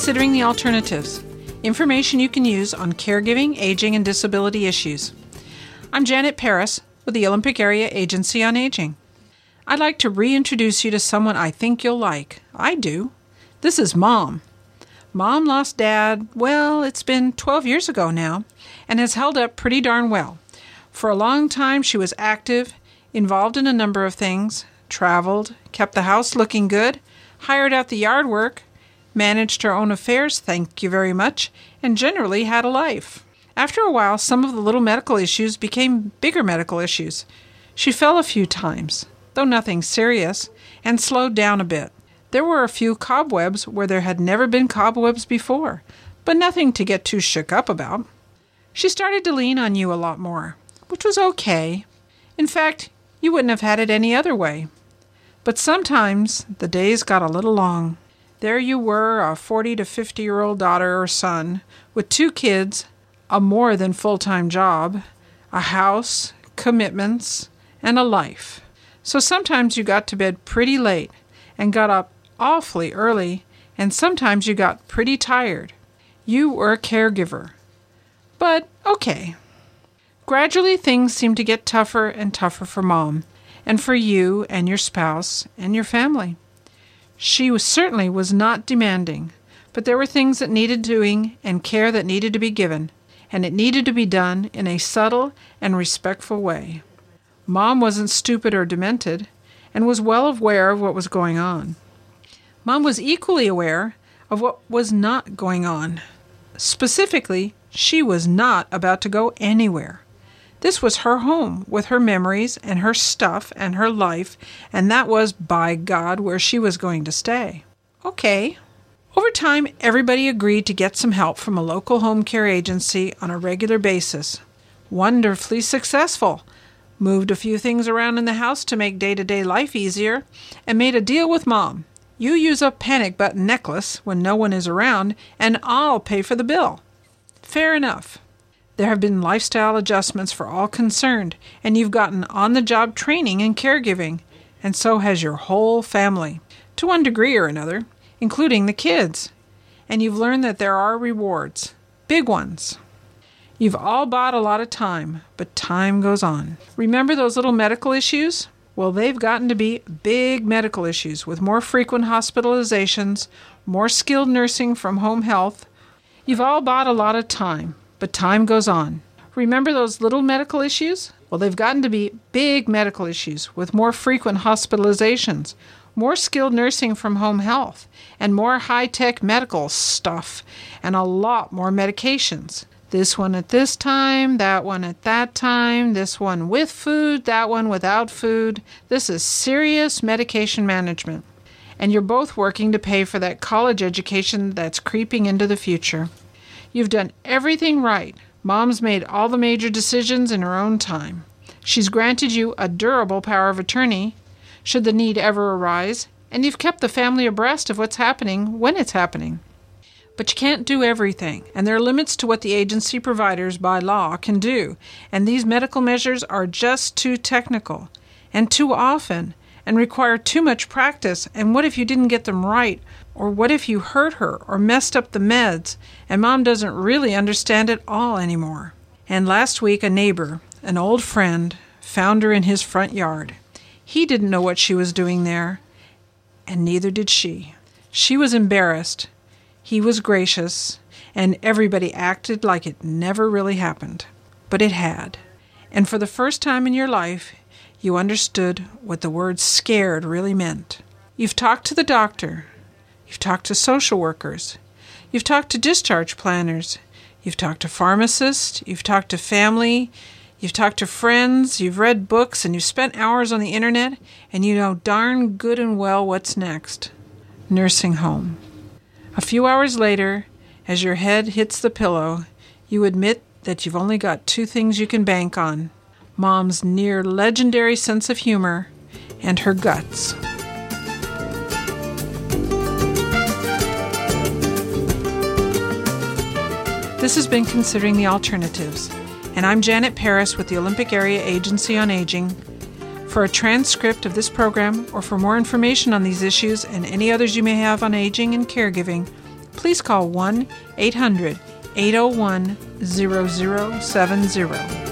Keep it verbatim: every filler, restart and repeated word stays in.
Considering the Alternatives, information you can use on caregiving, aging, and disability issues. I'm Janet Paris with the Olympic Area Agency on Aging. I'd like to reintroduce you to someone I think you'll like. I do. This is Mom. Mom lost Dad, well, it's been twelve years ago now, and has held up pretty darn well. For a long time, she was active, involved in a number of things, traveled, kept the house looking good, hired out the yard work, managed her own affairs, thank you very much, and generally had a life. After a while, some of the little medical issues became bigger medical issues. She fell a few times, though nothing serious, and slowed down a bit. There were a few cobwebs where there had never been cobwebs before, but nothing to get too shook up about. She started to lean on you a lot more, which was okay. In fact, you wouldn't have had it any other way. But sometimes the days got a little long. There you were, a forty to fifty-year-old daughter or son, with two kids, a more than full-time job, a house, commitments, and a life. So sometimes you got to bed pretty late and got up awfully early, and sometimes you got pretty tired. You were a caregiver. But okay. Gradually things seemed to get tougher and tougher for Mom, and for you and your spouse and your family. She was, certainly was not demanding, but there were things that needed doing and care that needed to be given, and it needed to be done in a subtle and respectful way. Mom wasn't stupid or demented, and was well aware of what was going on. Mom was equally aware of what was not going on. Specifically, she was not about to go anywhere. This was her home, with her memories and her stuff and her life, and that was, by God, where she was going to stay. Okay. Over time, everybody agreed to get some help from a local home care agency on a regular basis. Wonderfully successful. Moved a few things around in the house to make day-to-day life easier, and made a deal with Mom. You use a panic button necklace when no one is around, and I'll pay for the bill. Fair enough. There have been lifestyle adjustments for all concerned, and you've gotten on-the-job training in caregiving, and so has your whole family, to one degree or another, including the kids. And you've learned that there are rewards, big ones. You've all bought a lot of time, but time goes on. Remember those little medical issues? Well, they've gotten to be big medical issues with more frequent hospitalizations, more skilled nursing from home health. You've all bought a lot of time. But time goes on. Remember those little medical issues? Well, they've gotten to be big medical issues with more frequent hospitalizations, more skilled nursing from home health, and more high-tech medical stuff, and a lot more medications. This one at this time, that one at that time, this one with food, that one without food. This is serious medication management. And you're both working to pay for that college education that's creeping into the future. You've done everything right. Mom's made all the major decisions in her own time. She's granted you a durable power of attorney, should the need ever arise, and you've kept the family abreast of what's happening when it's happening. But you can't do everything, and there are limits to what the agency providers by law can do, and these medical measures are just too technical, and too often, and require too much practice, and what if you didn't get them right? Or what if you hurt her or messed up the meds, and Mom doesn't really understand it all anymore? And last week a neighbor, an old friend, found her in his front yard. He didn't know what she was doing there, and neither did she. She was embarrassed. He was gracious, and everybody acted like it never really happened. But it had. And for the first time in your life, you understood what the word scared really meant. You've talked to the doctor. You've talked to social workers. You've talked to discharge planners. You've talked to pharmacists. You've talked to family. You've talked to friends. You've read books, and you've spent hours on the internet, and you know darn good and well what's next. Nursing home. A few hours later, as your head hits the pillow, you admit that you've only got two things you can bank on: Mom's near legendary sense of humor and her guts. This has been Considering the Alternatives, and I'm Janet Paris with the Olympic Area Agency on Aging. For a transcript of this program, or for more information on these issues and any others you may have on aging and caregiving, please call one eight hundred eight oh one zero zero seven zero.